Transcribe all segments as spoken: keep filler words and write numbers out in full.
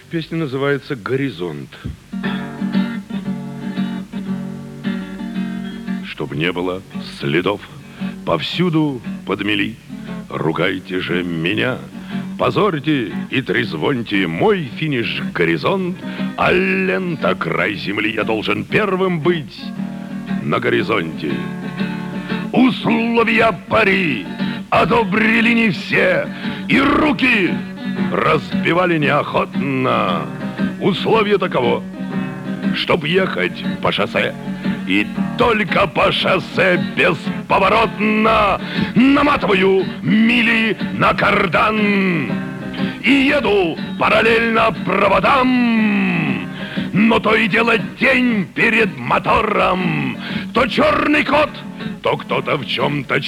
Песня называется «Горизонт». Чтоб не было следов, повсюду подмели. Ругайте же меня, позорьте и трезвоньте мой финиш — горизонт, а лента — край земли. Я должен первым быть на горизонте. Условия пари одобрили не все, и руки разбивали неохотно. Условие таково, чтоб ехать по шоссе, и только по шоссе бесповоротно наматываю мили на кардан и еду параллельно проводам. Но то и дело тень перед мотором, то черный кот, то кто-то в чем-то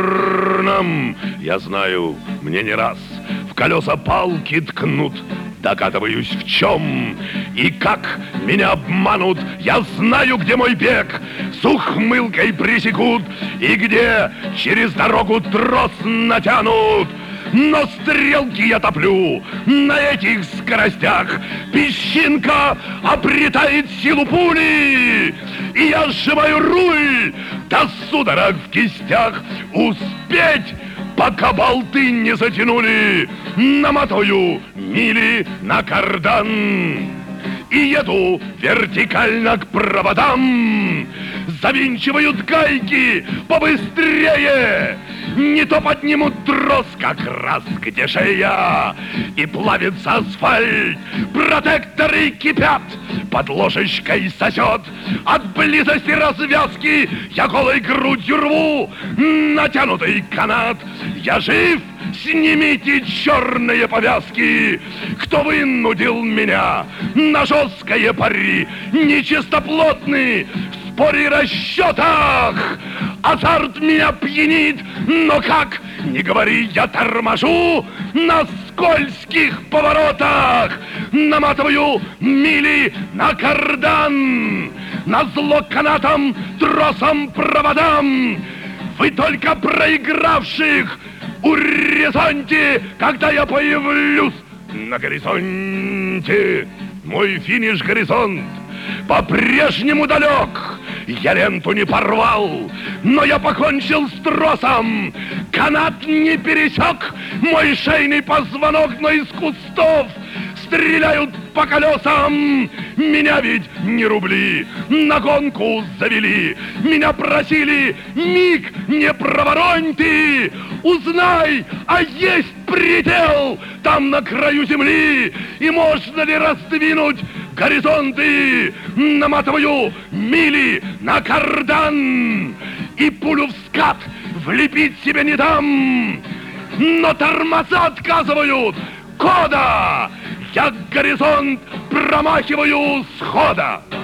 черном. Я знаю, мне не раз в колеса палки ткнут, догадываюсь в чем и как меня обманут. Я знаю, где мой бег с ухмылкой пресекут и где через дорогу трос натянут. Но стрелки я топлю на этих скоростях. Песчинка обретает силу пули, и я сжимаю руль до судорог в кистях. Успеть, пока болты не затянули, наматываю мили на кардан и еду вертикально к проводам. Завинчивают гайки побыстрее, не то поднимут трос как раз где шея, и плавится асфальт, протекторы кипят, под ложечкой сосет. От близости развязки я голой грудью рву натянутый канат. Я жив, снимите черные повязки. Кто вынудил меня на жесткое пари? Нечистоплотный в споре и расчетах. Азарт меня пьянит, но как не говори, я торможу на скользких поворотах. Наматываю мили на кардан, назло канатам, тросам, проводам. Вы только проигравших урезоньте, когда я появлюсь на горизонте. Мой финиш — горизонт по-прежнему далек. Я ленту не порвал, но я покончил с тросом. Канат не пересек мой шейный позвонок, но из кустов стреляют по колесам. Меня ведь не рубли на гонку завели. Меня просили: миг не проворонь ты, узнай, а есть предел там на краю земли, и можно ли раздвинуть горизонты. Наматываю мили на кардан и пулю в скат влепить себе не дам. Но тормоза отказывают кода. Я горизонт промахиваю с хода.